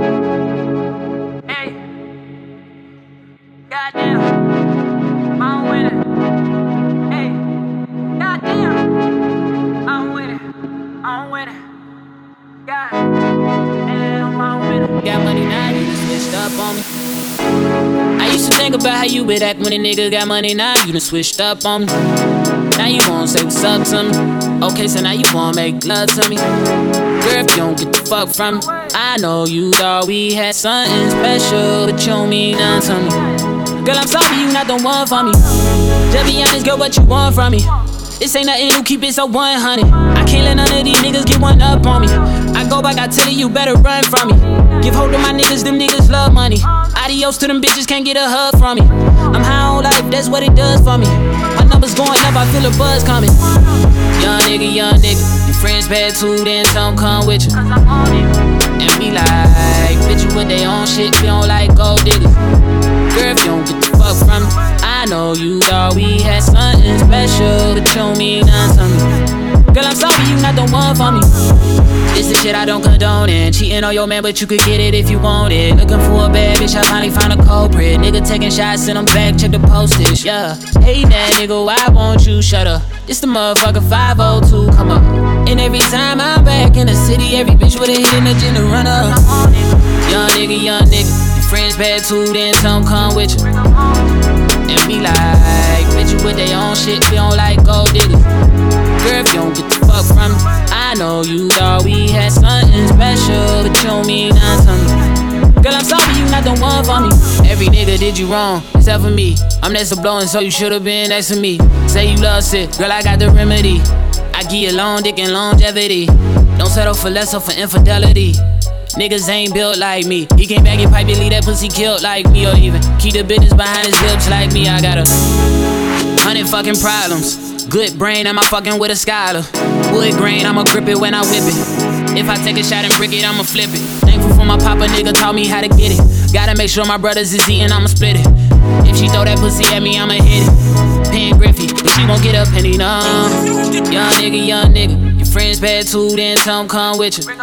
Hey, goddamn, I'm with it. Hey, goddamn, I'm with it. I'm with it. Goddamn, I'm with it. Got money now, you done switched up on me. I used to think about how you would act when a nigga got money. Now you done switched up on me. Now you won't say what's up to me. Okay, so now you wanna make love to me. Girl, if you don't get the fuck from me, I know you thought we had something special, but you don't mean nothing to me. Girl, I'm sorry you not the one for me. Just be honest, girl, what you want from me? This ain't nothing new, keep it so 100. I can't let none of these niggas get one up on me. I go back, I tell you, you better run from me. Give hold to my niggas, them niggas love money. Adios to them bitches, can't get a hug from me. I'm high on life, that's what it does for me. My numbers going up, I feel a buzz coming. Young nigga, your friends bad too, then some come with you. And be like, bitch, you with their own shit, we don't like gold diggers. Girl, if you don't get the fuck from me, I know you thought we had something special, but you don't mean nothing to me. Girl, I'm sorry you not the one for me. This is shit I don't condone in. Cheating on your man, but you could get it if you want it. Looking for a bad bitch, I finally found a culprit. Nigga taking shots, send them back, check the postage, yeah. Hey, that nigga, why won't you shut up? This the motherfucker 502, come up. And every time I'm back in the city, every bitch with a hit in the gym to run up. Young nigga, your friends bad too, then some come with you. And be like, bitch, you with their own shit, we don't like gold diggers. Girl, if you don't get the fuck from me, I know you thought we had something special, but you don't mean nothing to me. Girl, I'm sorry you not the one for me. Every nigga did you wrong, except for me. I'm next to blowing, so you should've been next to me. Say you love sick, girl, I got the remedy. I give you long dick and longevity. Don't settle for less or for infidelity. Niggas ain't built like me. He came back and pipe and leave that pussy killed like me. Or even keep the business behind his lips like me. I got 100 fucking problems. Good brain, I'm fucking with a scholar. Wood grain, I'ma grip it when I whip it. If I take a shot and brick it, I'ma flip it. Thankful for my papa, nigga taught me how to get it. Gotta make sure my brothers is eating, I'ma split it. If she throw that pussy at me, I'ma hit it. Pen Griffey, but she won't get a penny, no. Young nigga, your friends bad too, then some come with you.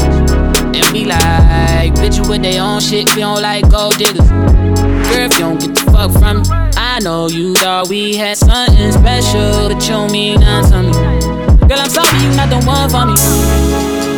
And be like, bitch, you with their own shit, we don't like gold diggers. Girl, if you don't get the fuck from me, I know you thought we had something special, but you don't mean nothing to me. Girl, I'm sorry you not the one for me.